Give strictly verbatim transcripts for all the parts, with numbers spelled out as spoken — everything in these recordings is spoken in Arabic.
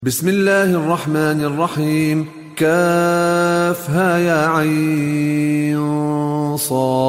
بسم الله الرحمن الرحيم. كافها يا عين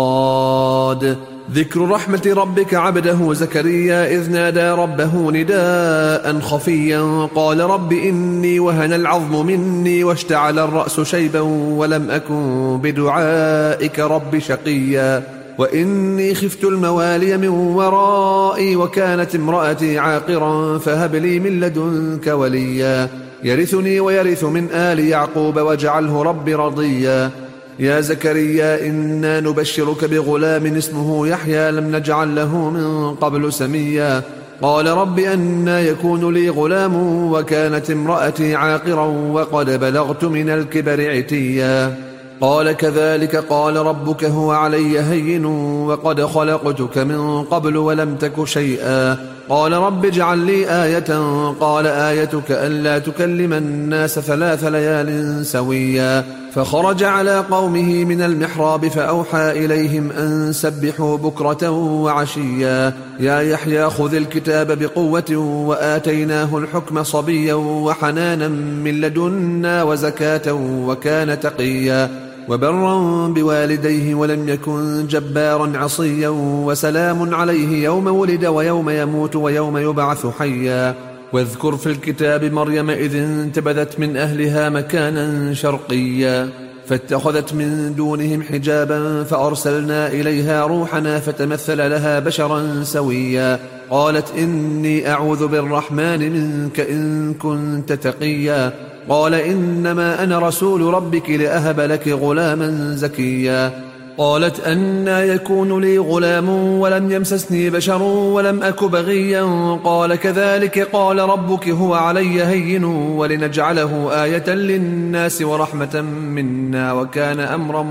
صاد. ذكر رحمة ربك عبده زكريا إذ نادى ربه نداء خفيا قال رب إني وهن العظم مني واشتعل الرأس شيبا ولم أكن بدعائك رب شقيا وإني خفت الموالي من ورائي وكانت امرأتي عاقرا فهب لي من لدنك وليا يرثني ويرث من آل يعقوب واجعله رب رضيا. يا زكريا إنا نبشرك بغلام اسمه يحيى لم نجعل له من قبل سميا قال رب أنى يكون لي غلام وكانت امرأتي عاقرا وقد بلغت من الكبر عتيا قال كذلك قال ربك هو علي هين وقد خلقتك من قبل ولم تك شيئا قال رب اجعل لي آية قال آيتك ألا تكلم الناس ثلاث ليال سويا فخرج على قومه من المحراب فأوحى إليهم أن سبحوا بكرة وعشيا يا يحيى خذ الكتاب بقوة وآتيناه الحكم صبيا وحنانا من لدنا وزكاة وكان تقيا وبرا بوالديه ولم يكن جبارا عصيا وسلام عليه يوم ولد ويوم يموت ويوم يبعث حيا. واذكر في الكتاب مريم إذ انتبذت من أهلها مكانا شرقيا فاتخذت من دونهم حجابا فأرسلنا إليها روحنا فتمثل لها بشرا سويا قالت إني أعوذ بالرحمن منك إن كنت تقيا قال إنما أنا رسول ربك لأهب لك غلاما زكيا قالت أنى يكون لي غلام ولم يمسسني بشر ولم أك بغيا قال كذلك قال ربك هو علي هين ولنجعله آية للناس ورحمة منا وكان أمرا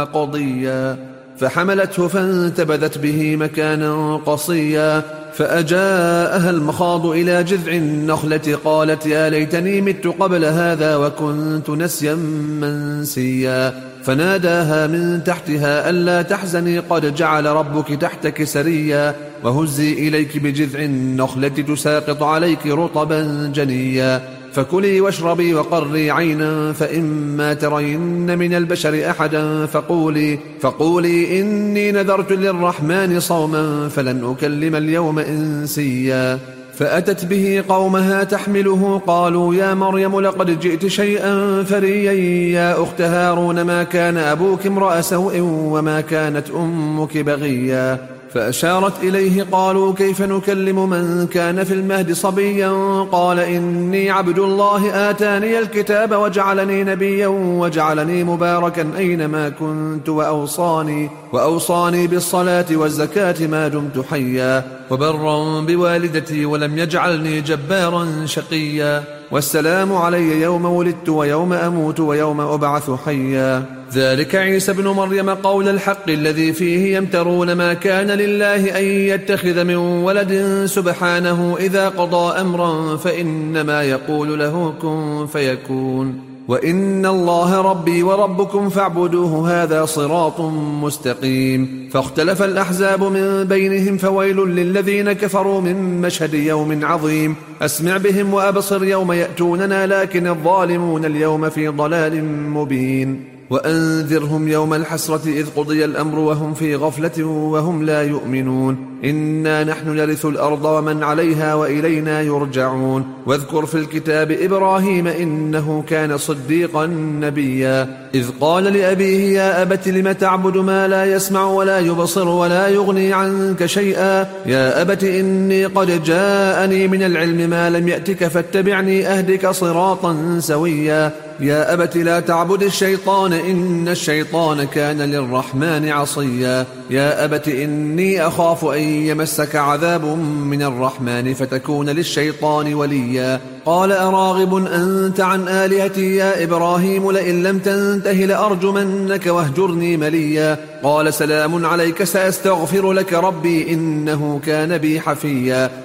مقضيا فحملته فانتبذت به مكانا قصيا فأجاءها المخاض إلى جذع النخلة قالت يا ليتني مت قبل هذا وكنت نسيا منسيا فناداها من تحتها ألا تحزني قد جعل ربك تحتك سريا وهزي إليك بجذع النخلة تساقط عليك رطبا جنيا فكلي واشربي وقري عينا فإما ترين من البشر أحدا فقولي, فقولي إني نذرت للرحمن صوما فلن أكلم اليوم إنسيا فأتت به قومها تحمله قالوا يا مريم لقد جئت شيئا فريا يا أخت هارون ما كان أبوك امرأ سوء وما كانت أمك بغيا فأشارت إليه قالوا كيف نكلم من كان في المهد صبيا قال إني عبد الله آتاني الكتاب وجعلني نبيا وجعلني مباركا أينما كنت وأوصاني, وأوصاني بالصلاة والزكاة ما دمت حيا وبرا بوالدتي ولم يجعلني جبارا شقيا والسلام علي يوم ولدت ويوم أموت ويوم أبعث حيا ذلك عيسى ابن مريم قول الحق الذي فيه يمترون ما كان لله أن يتخذ من ولد سبحانه إذا قضى أمرا فإنما يقول له كن فيكون وإن الله ربي وربكم فاعبدوه هذا صراط مستقيم فاختلف الأحزاب من بينهم فويل للذين كفروا من مشهد يوم عظيم أسمع بهم وأبصر يوم يأتوننا لكن الظالمون اليوم في ضلال مبين وأنذرهم يوم الحسرة إذ قضي الأمر وهم في غفلة وهم لا يؤمنون إنا نحن نرث الأرض ومن عليها وإلينا يرجعون واذكر في الكتاب إبراهيم إنه كان صديقا نبيا إذ قال لأبيه يا أبت لم تعبد ما لا يسمع ولا يبصر ولا يغني عنك شيئا يا أبت إني قد جاءني من العلم ما لم يأتك فاتبعني أهدك صراطا سويا يا أبت لا تعبد الشيطان إن الشيطان كان للرحمن عصيا يا أبت إني أخاف أن يمسك عذاب من الرحمن فتكون للشيطان وليا قال أراغب أنت عن آلهتي يا إبراهيم لئن لم تنته لأرجمنك واهجرني مليا قال سلام عليك سأستغفر لك ربي إنه كان بي حفيا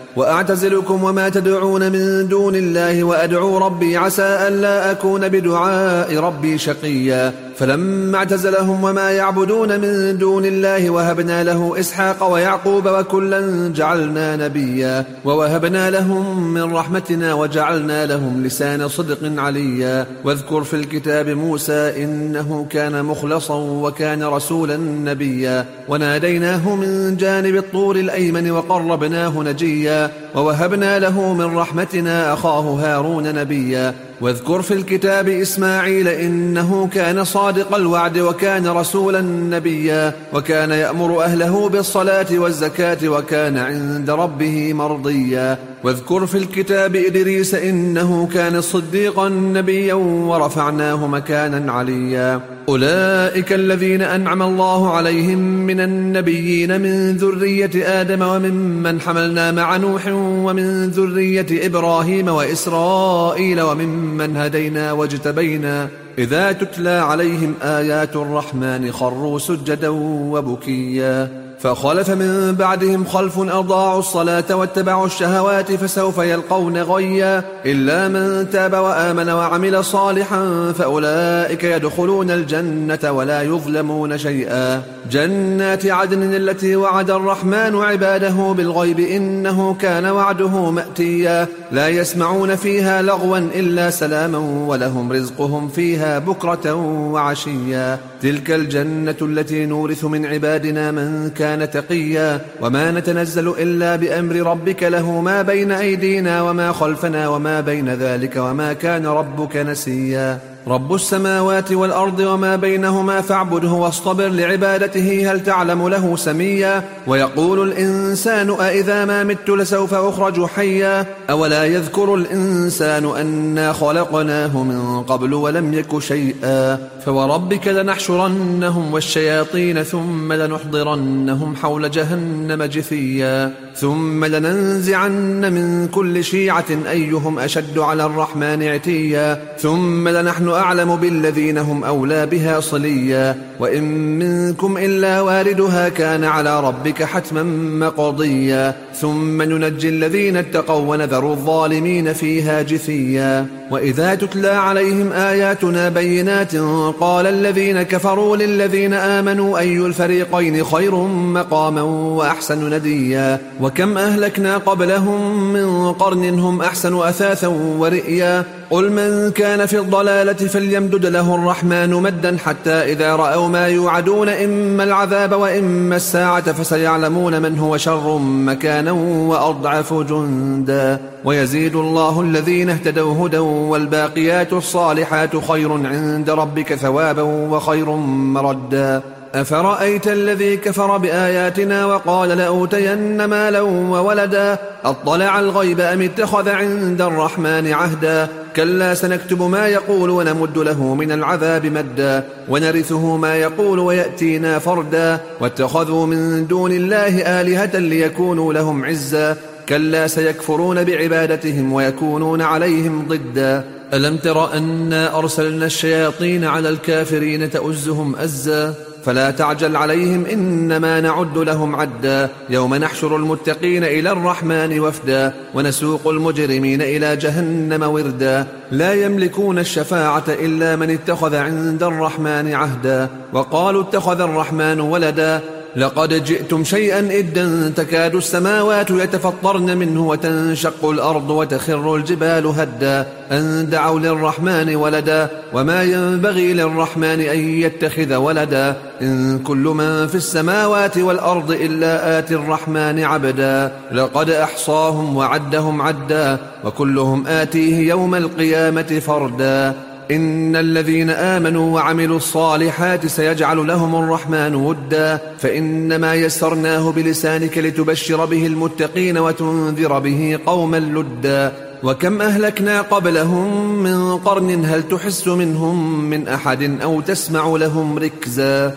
وأعتزلكم وما تدعون من دون الله وأدعو ربي عسى ألا أكون بدعاء ربي شقيا فلما اعتزلهم وما يعبدون من دون الله وهبنا له إسحاق ويعقوب وكلا جعلنا نبيا ووهبنا لهم من رحمتنا وجعلنا لهم لسان صدق عليا واذكر في الكتاب موسى إنه كان مخلصا وكان رسولا نبيا وناديناه من جانب الطور الأيمن وقربناه نجيا ووهبنا له من رحمتنا أخاه هارون نبيا واذكر في الكتاب إسماعيل إنه كان صادق الوعد وكان رسولا نبيا وكان يأمر أهله بالصلاة والزكاة وكان عند ربه مرضيا واذكر في الكتاب إدريس إنه كان صديقا نبيا ورفعناه مكانا عليا أولئك الذين أنعم الله عليهم من النبيين من ذرية آدم وممن حملنا مع نوح ومن ذرية إبراهيم وإسرائيل وممن هدينا واجتبينا إذا تتلى عليهم آيات الرحمن خروا سجدا وبكيا فخلف من بعدهم خلف أضاعوا الصلاة واتبعوا الشهوات فسوف يلقون غيا إلا من تاب وآمن وعمل صالحا فأولئك يدخلون الجنة ولا يظلمون شيئا جنات عدن التي وعد الرحمن عباده بالغيب إنه كان وعده مأتيا لا يسمعون فيها لغوا إلا سلاما ولهم رزقهم فيها بكرة وعشيا تلك الجنة التي نورث من عبادنا من كان تقيا وما نتنزل إلا بأمر ربك له ما بين أيدينا وما خلفنا وما بين ذلك وما كان ربك نسيا رب السماوات والأرض وما بينهما فاعبده واصطبر لعبادته هل تعلم له سميا ويقول الإنسان أإذا ما مت لسوف أخرج حيا أولا يذكر الإنسان أنا خلقناه من قبل ولم يك شيئا فوربك لنحشرنهم والشياطين ثم لنحضرنهم حول جهنم جثيا ثم لننزعن من كل شيعة أيهم أشد على الرحمن عتيا ثم لنحن أعلم بالذين هم أولى بها صليا وإن منكم إلا واردها كان على ربك حتما مقضيا ثم ننجي الذين اتقوا ونذر الظالمين فيها جثيا وإذا تتلى عليهم آياتنا بينات قال الذين كفروا للذين آمنوا أي الفريقين خير مقاما وأحسن نديا وكم أهلكنا قبلهم من قرن هم أحسن أثاثا ورئيا قل من كان في الضلالة فليمدد له الرحمن مدا حتى إذا رأوا ما يوعدون إما العذاب وإما الساعة فسيعلمون من هو شر مكانا وأضعف جندا ويزيد الله الذين اهتدوا هدى والباقيات الصالحات خير عند ربك ثوابا وخير مردا أفرأيت الذي كفر بآياتنا وقال لأوتين مالا وولدا أطلع الغيب أم اتخذ عند الرحمن عهدا كلا سنكتب ما يقول ونمد له من العذاب مدا ونرثه ما يقول ويأتينا فردا واتخذوا من دون الله آلهة ليكونوا لهم عزا كلا سيكفرون بعبادتهم ويكونون عليهم ضدا ألم تر أنا أرسلنا الشياطين على الكافرين تؤزهم أزا فلا تعجل عليهم إنما نعد لهم عدا يوم نحشر المتقين إلى الرحمن وفدا ونسوق المجرمين إلى جهنم وردا لا يملكون الشفاعة إلا من اتخذ عند الرحمن عهدا وقالوا اتخذ الرحمن ولدا لقد جئتم شيئا إدا تكاد السماوات يتفطرن منه وتنشق الأرض وتخر الجبال هدا أن دعوا للرحمن ولدا وما ينبغي للرحمن أن يتخذ ولدا إن كل من في السماوات والأرض إلا آتي الرحمن عبدا لقد أحصاهم وعدهم عدا وكلهم آتيه يوم القيامة فردا إن الذين آمنوا وعملوا الصالحات سيجعل لهم الرحمن ودا فإنما يسرناه بلسانك لتبشر به المتقين وتنذر به قوما لدا وكم أهلكنا قبلهم من قرن هل تحس منهم من أحد أو تسمع لهم ركزا